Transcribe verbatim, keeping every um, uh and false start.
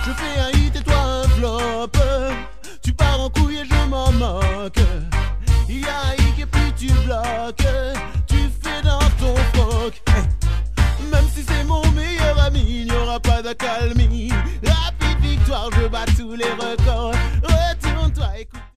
Je fais un hit et toi un flop. Tu pars en couille et je m'en moque. Il y a un hic et puis tu bloques. Tu fais dans ton froc. Hey. Même si c'est mon meilleur ami, il n'y aura pas d'accalmie. Rapide victoire, je bats tous les records.